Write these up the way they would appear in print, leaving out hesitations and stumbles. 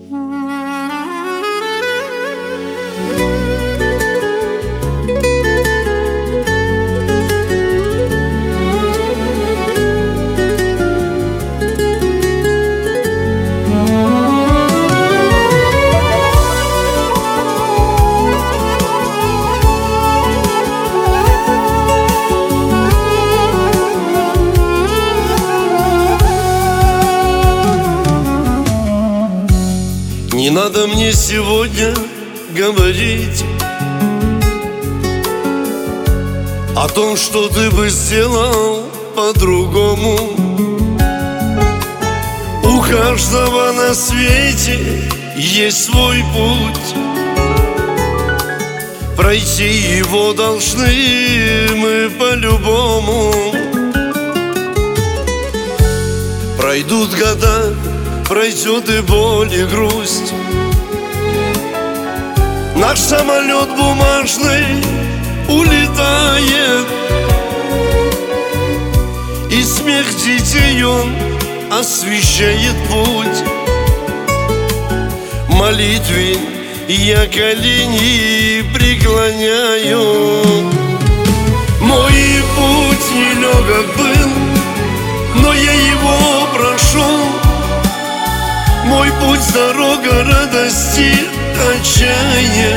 Не надо мне сегодня говорить о том, что ты бы сделал по-другому. У каждого на свете есть свой путь, пройти его должны мы по-любому. Пройдут года, пройдет и боль, и грусть. Наш самолет бумажный улетает, и смех детей он освещает путь. Молитве я колени преклоняю. Мой путь нелегок был, но я его прошел. Мой путь — дорога радости, отчаяния,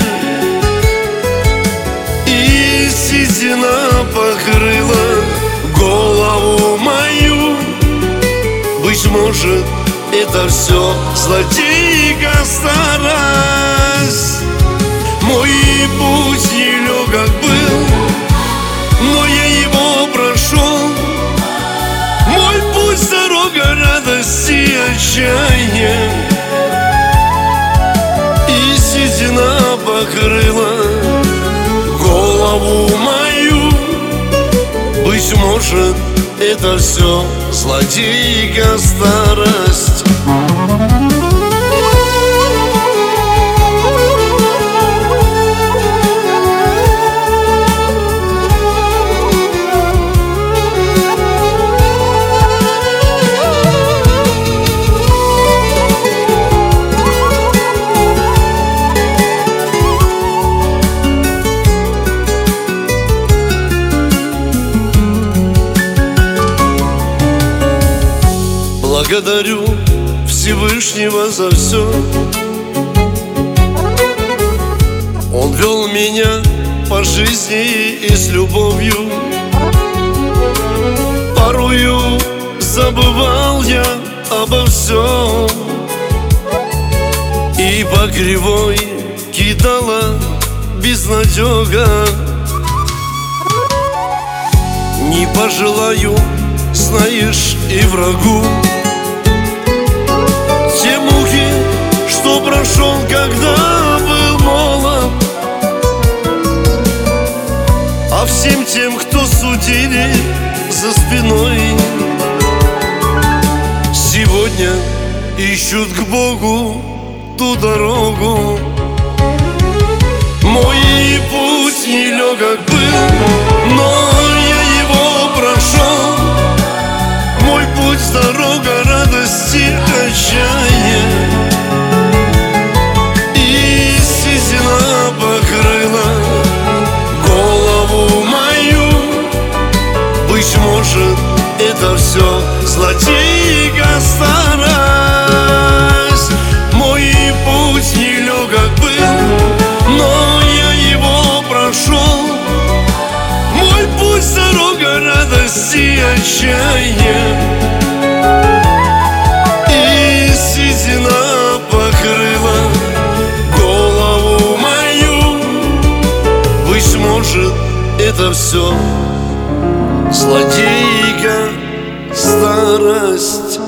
и седина покрыла голову мою. Быть может, это все злодейка старость. Мой путь нелегок был, но я его прошел. Мой путь — дорога радости, отчаяния, и седина покрыла голову мою. Быть может, это все злодейка старость. Благодарю Всевышнего за все. Он вел меня по жизни и с любовью. Порою забывал я обо всем, и по кривой кидала безнадега. Не пожелаю, знаешь, и врагу те муки, что прошел, когда был молод. А всем тем, кто судили за спиной, сегодня ищут к Богу ту дорогу. Мой путь нелегок был, но я его прошел. Мой путь — дорога радости, отчаяния, и седина покрыла голову мою. Быть может, это все злодейка старость. Мой путь нелегок был, но я его прошел. Мой путь — дорога радости, отчаяния, и седина покрыла голову мою. Быть может, это все злодейка старость.